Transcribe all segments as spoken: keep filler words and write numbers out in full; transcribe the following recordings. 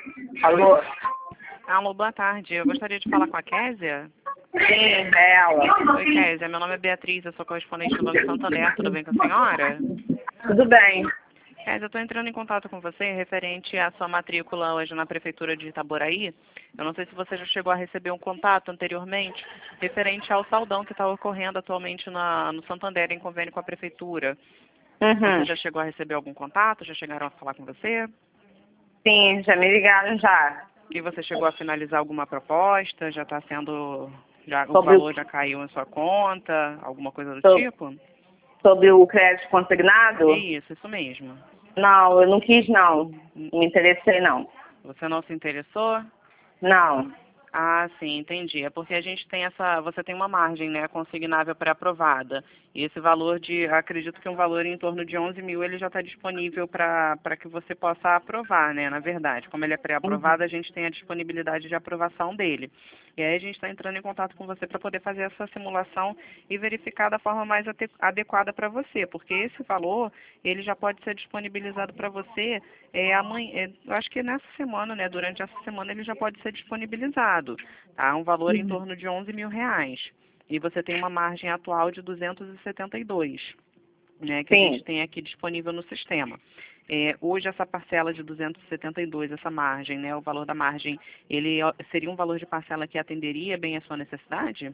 Alô? Alô, boa tarde. Eu gostaria de falar com a Késia. Sim, é ela. Oi, Késia. Meu nome é Beatriz, eu sou correspondente do Banco Santander. Tudo bem com a senhora? Tudo bem. Késia, eu estou entrando em contato com você referente à sua matrícula hoje na Prefeitura de Itaboraí. Eu não sei se você já chegou a receber um contato anteriormente referente ao saldão que está ocorrendo atualmente na, no Santander em convênio com a Prefeitura. Uhum. Você já chegou a receber algum contato? Já chegaram a falar com você? Sim, já me ligaram já. E você chegou a finalizar alguma proposta? Já está sendo... Já, o Sobre o- valor já caiu em sua conta? Alguma coisa do So- tipo? Sobre o crédito consignado? Isso, isso mesmo. Não, eu não quis não. Não me interessei não. Você não se interessou? Não. Ah, sim, entendi. É porque a gente tem essa, você tem uma margem, né, consignável pré-aprovada. E esse valor de, acredito que um valor em torno de onze mil, ele já está disponível para para que você possa aprovar, né, na verdade. Como ele é Uhum. pré-aprovado, a gente tem a disponibilidade de aprovação dele. E aí a gente está entrando em contato com você para poder fazer essa simulação e verificar da forma mais ate- adequada para você, porque esse valor, ele já pode ser disponibilizado para você é, amanhã, é, eu acho que nessa semana, né, durante essa semana ele já pode ser disponibilizado, tá? Um valor em Uhum. torno de onze mil reais. E você tem uma margem atual de duzentos e setenta e dois, né, que a gente Sim. tem aqui disponível no sistema. É, hoje essa parcela de duzentos e setenta e dois, essa margem, né, o valor da margem, ele ó, seria um valor de parcela que atenderia bem a sua necessidade?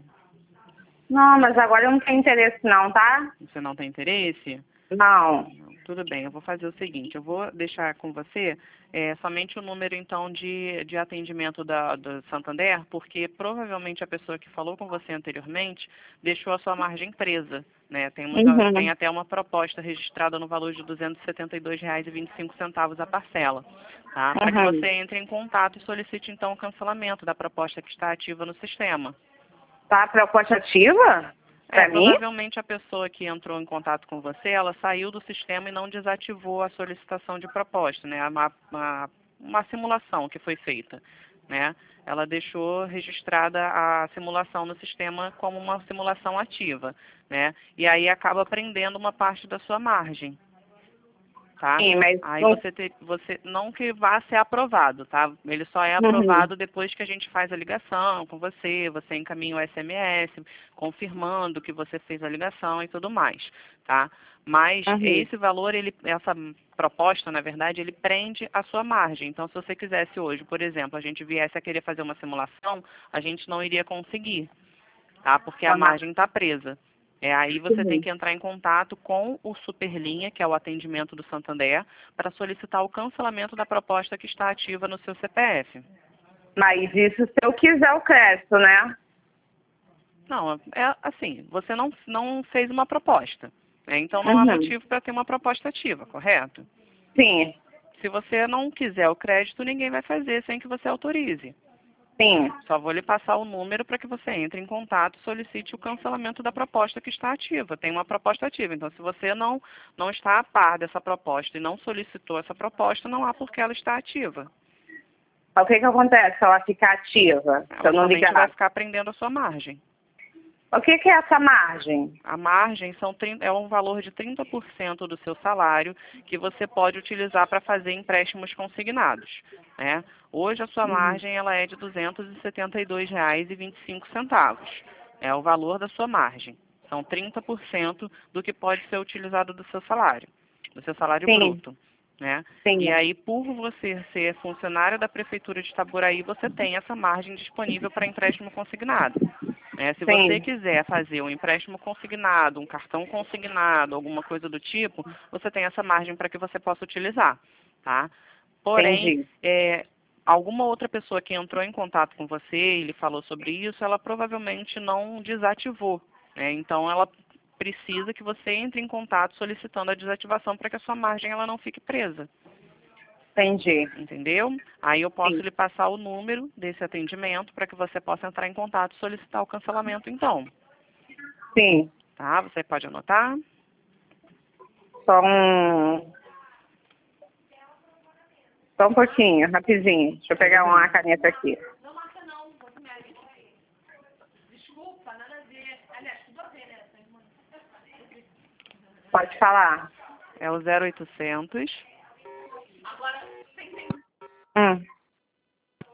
Não, mas agora eu não tenho interesse não, tá? Você não tem interesse? Não. Tudo bem, eu vou fazer o seguinte, eu vou deixar com você é, somente o número, então, de, de atendimento da, do Santander, porque provavelmente a pessoa que falou com você anteriormente deixou a sua margem presa, né? Temos, a- tem Uhum. até uma proposta registrada no valor de duzentos e setenta e dois reais e vinte e cinco centavos a parcela, tá? Para que você Uhum. entre em contato e solicite, então, o cancelamento da proposta que está ativa no sistema. Tá, proposta ativa? É, Pra mim? provavelmente a pessoa que entrou em contato com você, ela saiu do sistema e não desativou a solicitação de proposta, né? Uma, uma, uma simulação que foi feita, né? Ela deixou registrada a simulação no sistema como uma simulação ativa, né? E aí acaba prendendo uma parte da sua margem, tá? Sim, mas Aí não... você, te, você não que vá ser aprovado, tá? Ele só é Uhum. aprovado depois que a gente faz a ligação com você, você encaminha o S M S, confirmando que você fez a ligação e tudo mais, tá? Mas Uhum. esse valor, ele, essa proposta, na verdade, ele prende a sua margem. Então, se você quisesse hoje, por exemplo, a gente viesse a querer fazer uma simulação, a gente não iria conseguir, tá? Porque a Aham. margem está presa. É, aí você tem Uhum. que entrar em contato com o Superlinha, que é o atendimento do Santander, para solicitar o cancelamento da proposta que está ativa no seu C P F. Mas isso se eu quiser o crédito, né? Não, é assim, você não, não fez uma proposta, né? Então não há Uhum. motivo para ter uma proposta ativa, correto? Sim, Se você não quiser o crédito, ninguém vai fazer sem que você autorize. sim. Só vou lhe passar o número para que você entre em contato e solicite o cancelamento da proposta que está ativa. Tem uma proposta ativa. Então, se você não, não está a par dessa proposta e não solicitou essa proposta, não há por que ela está ativa. O que que acontece se ela ficar ativa, se eu Ela não somente vai ligar? ficar prendendo a sua margem. O que que é essa margem? A margem são, trinta é um valor de trinta por cento do seu salário que você pode utilizar para fazer empréstimos consignados, né? Hoje a sua Uhum. margem ela é de duzentos e setenta e dois reais e vinte e cinco centavos. É o valor da sua margem. São trinta por cento do que pode ser utilizado do seu salário, do seu salário Sim, bruto, né? E sim. aí, por você ser funcionário da Prefeitura de Itaboraí, você tem essa margem disponível para empréstimo consignado. É, se você Sim, quiser fazer um empréstimo consignado, um cartão consignado, alguma coisa do tipo, você tem essa margem para que você possa utilizar, tá? Porém, entendi. é, alguma outra pessoa que entrou em contato com você e lhe falou sobre isso, ela provavelmente não desativou, né? Então, ela precisa que você entre em contato solicitando a desativação para que a sua margem ela não fique presa. Entendi. Entendeu? Aí eu posso Sim. lhe passar o número desse atendimento para que você possa entrar em contato e solicitar o cancelamento, então. Sim. Tá? Você pode anotar? Só um. Só um pouquinho, rapidinho. Deixa eu Tudo pegar uma bem. caneta aqui. Pode falar. É o zero oitocentos, Hum.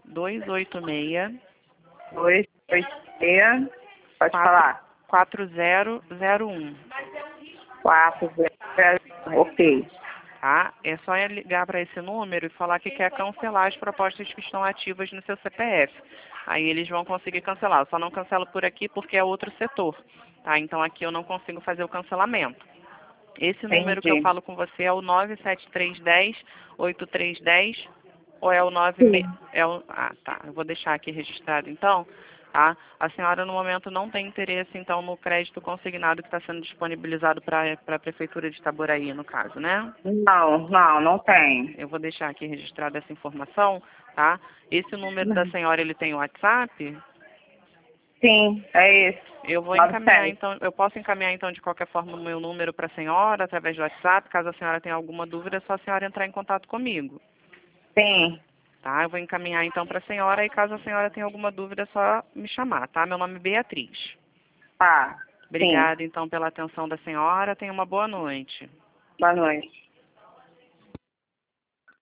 dois oito seis, dois oito seis, pode Quatro. falar. quatro zero zero um. quatro zero zero, ok. Tá? É só ligar para esse número e falar que quer cancelar as propostas que estão ativas no seu C P F. Aí eles vão conseguir cancelar. Eu só não cancelo por aqui porque é outro setor. Tá? Então aqui eu não consigo fazer o cancelamento. Esse número que eu Entendi. falo com você é o nove sete três um zero, oito três um zero ou é o nove Sim. seis... É o... Ah, tá. Eu vou deixar aqui registrado então. Tá? A senhora no momento não tem interesse então no crédito consignado que está sendo disponibilizado para a Prefeitura de Itaboraí, no caso, né? Não, não, não Tá. tem. Eu vou deixar aqui registrada essa informação, tá? Esse número da senhora, ele tem WhatsApp? Sim, é esse. Eu vou nove encaminhar, sete. então, eu posso encaminhar, então, de qualquer forma, o meu número para a senhora, através do WhatsApp. Caso a senhora tenha alguma dúvida, é só a senhora entrar em contato comigo, Sim. tá? Eu vou encaminhar, então, para a senhora e caso a senhora tenha alguma dúvida, é só me chamar, tá? Meu nome é Beatriz. Tá. Sim. Obrigada, então, pela atenção da senhora. Tenha uma boa noite. Boa noite.